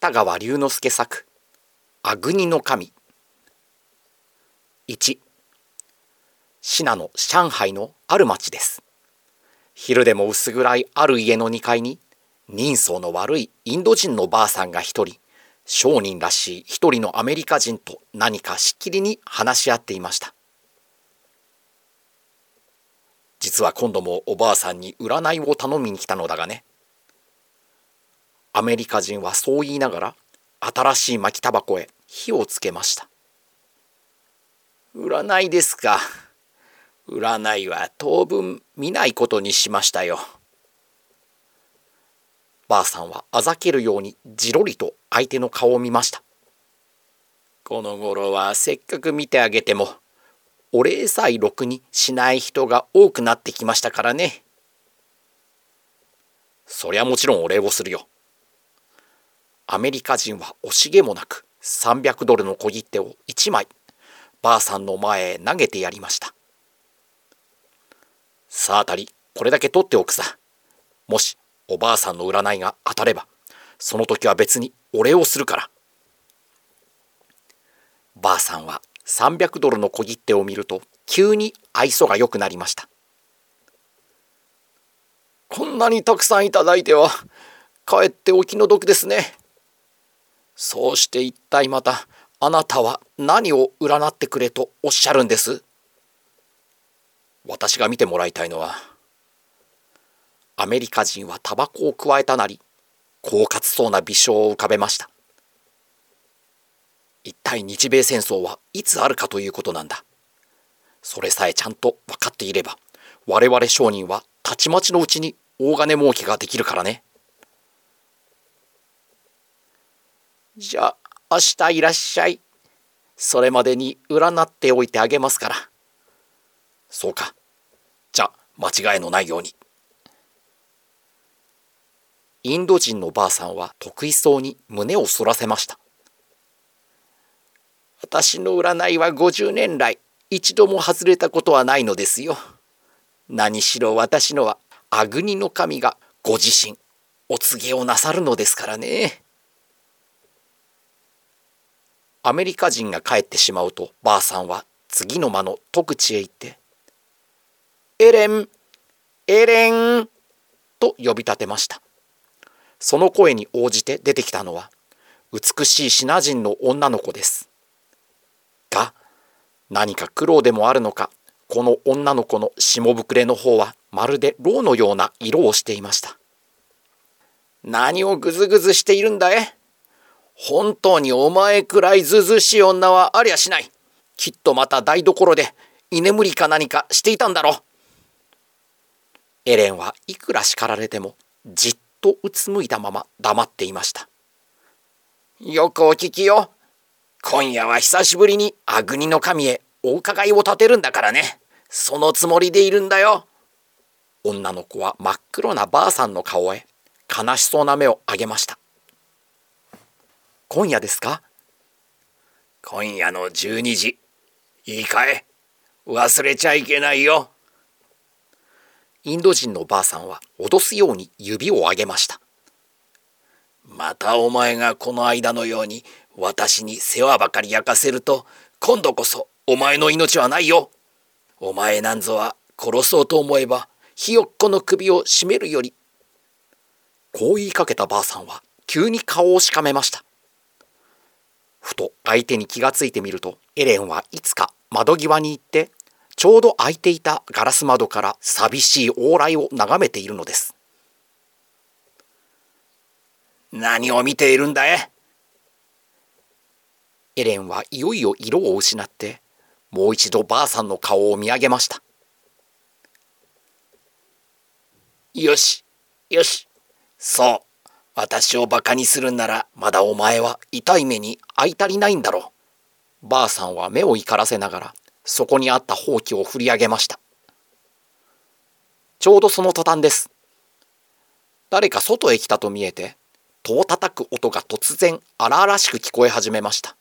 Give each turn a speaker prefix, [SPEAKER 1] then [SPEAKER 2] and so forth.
[SPEAKER 1] 芥川龍之介作あぐにの神。1、シナの上海のある町です。昼でも薄暗いある家の2階に人相の悪いインド人のばあさんが一人、商人らしい一人のアメリカ人と何かしきりに話し合っていました。実は今度もおばあさんに占いを頼みに来たのだがね。アメリカ人はそう言いながら新しい巻きタバコへ火をつけました。占いですか。占いは当分見ないことにしましたよ。ばあさんはあざけるようにじろりと相手の顔を見ました。この頃はせっかく見てあげてもお礼さえろくにしない人が多くなってきましたからね。そりゃもちろんお礼をするよ。アメリカ人は惜しげもなく$300の小切手を1枚ばあさんの前へ投げてやりました。さあたり、これだけ取っておくさ。もしおばあさんの占いが当たればその時は別にお礼をするから。ばあさんは$300の小切手を見ると急に愛想が良くなりました。こんなにたくさんいただいてはかえってお気の毒ですね。そうして一体またあなたは何を占ってくれとおっしゃるんです？私が見てもらいたいのは、アメリカ人はタバコをくわえたなり狡猾そうな微笑を浮かべました。一体日米戦争はいつあるかということなんだ。それさえちゃんと分かっていれば我々商人はたちまちのうちに大金儲けができるからね。じゃあ明日いらっしゃい。それまでに占っておいてあげますから。そうか。じゃあ間違いのないように。インド人のばあさんは得意そうに胸を反らせました。私の占いは50年来一度も外れたことはないのですよ。何しろ私のはアグニの神がご自身お告げをなさるのですからね。アメリカ人が帰ってしまうとばあさんは次の間の戸口へ行って「エレン、エレン」と呼び立てました。その声に応じて出てきたのは美しいシナ人の女の子です。が何か苦労でもあるのか、この女の子の下ぶくれの方はまるでろうのような色をしていました。何をぐずぐずしているんだい。本当にお前くらいずずしい女はありゃしない。きっとまた台所で居眠りか何かしていたんだろう。エレンはいくら叱られてもじっとうつむいたまま黙っていました。よくお聞きよ。今夜は久しぶりにアグニの神へお伺いを立てるんだからね。そのつもりでいるんだよ。女の子は真っ黒なばあさんの顔へ悲しそうな目を上げました。今夜ですか？今夜の12時。いいかい？忘れちゃいけないよ。インド人のばあさんは脅すように指を上げました。またお前がこの間のように私に世話ばかり焼かせると今度こそお前の命はないよ。お前なんぞは殺そうと思えばひよっこの首を絞めるより。こう言いかけたばあさんは急に顔をしかめました。ふと相手に気がついてみるとエレンはいつか窓際に行ってちょうど開いていたガラス窓から寂しい往来を眺めているのです。何を見ているんだい？エレンはいよいよ色を失ってもう一度ばあさんの顔を見上げました。よしよし、そう、私をバカにするんならまだお前は痛い目に遭い足りないんだろう。ばあさんは目を光らせながらそこにあったほうきを振り上げました。ちょうどその途端です。誰か外へ来たと見えて戸を叩く音が突然荒々しく聞こえ始めました。